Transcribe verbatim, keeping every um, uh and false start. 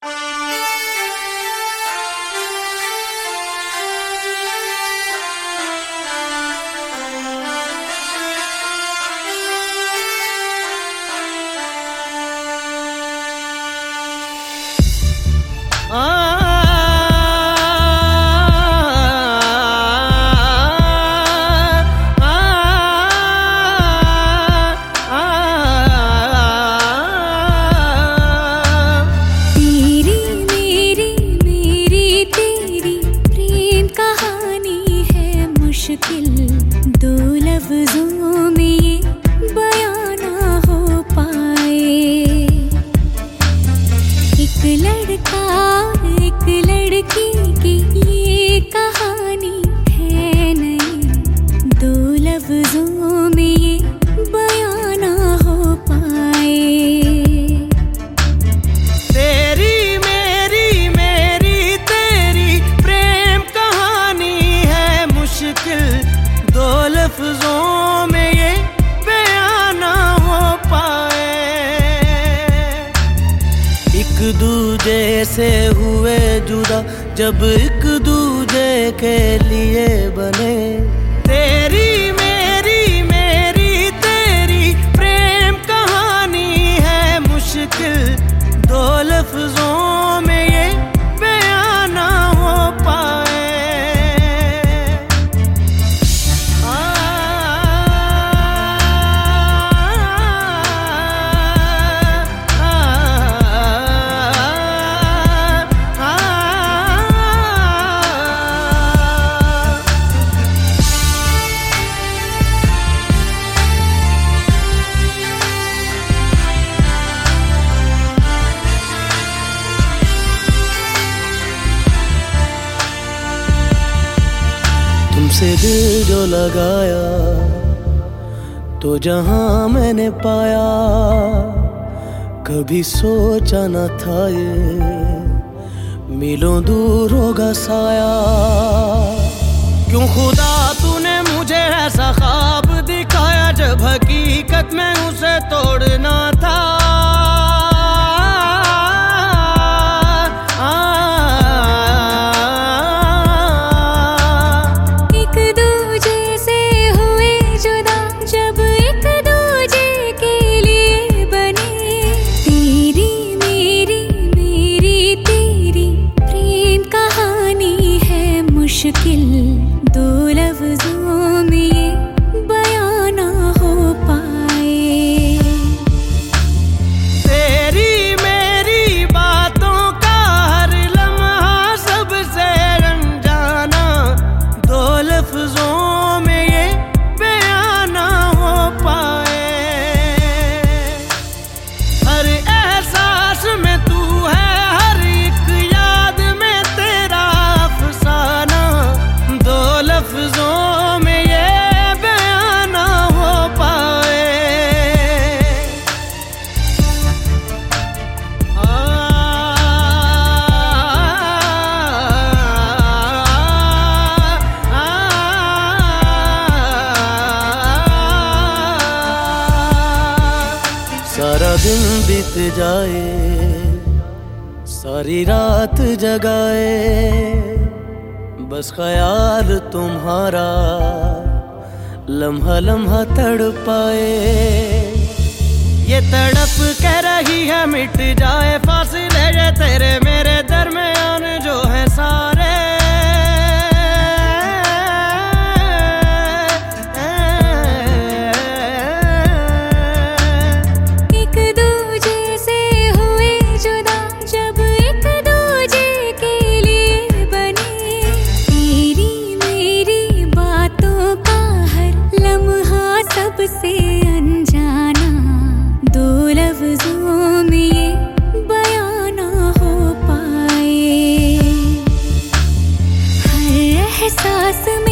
दो लफ्जों में ये बयां ना हो पाए। एक लड़का एक लड़की की ये कहानी है नहीं, दो लफ्जों में ये बयां ना हो पाए। तेरी मेरी मेरी तेरी प्रेम कहानी है मुश्किल, दो लफ्जों में ये बयां ना हो पाए। एक दूजे से हुए जुदा जब एक दूजे के लिए बने। तेरी मेरी मेरी तेरी प्रेम कहानी है मुश्किल, दो लफ्जों में ये बयां ना हो पाए। तुमसे दिल जो लगाया तो जहां मैंने पाया, कभी सोचा न था ये मिलों दूर होगा साया। क्यों खुदा तूने मुझे ऐसा ख्वाब दिखाया जब हकीकत में उसे तोड़ना था। मुश्किल दो लफ्जों में ये बयां ना हो पाए। तेरी मेरी बातों का हर लम्हा सबसे अनजाना, दो लफ्जों में ये बयां ना हो पाए। हर एहसास में तू है, हर एक याद में तेरा अफसाना, दो लफ्जों में ये बयां ना हो पाए। आ, आ, सारा दिन बीत जाए, सारी रात जगाए, बस ख्याल तुम्हारा लम्हा लम्हा तड़पाए। ये तड़प कह रही है मिट जाए फासले ये तेरे मेरे दरमियान जो है सारे। एक दूजे से हुए जुदा जब एक दूजे के लिए बने। तेरी मेरी बातों का हर लम्हा सबसे अनजाना, दो लफ्जों में ये बयां ना हो पाए। हर एहसास में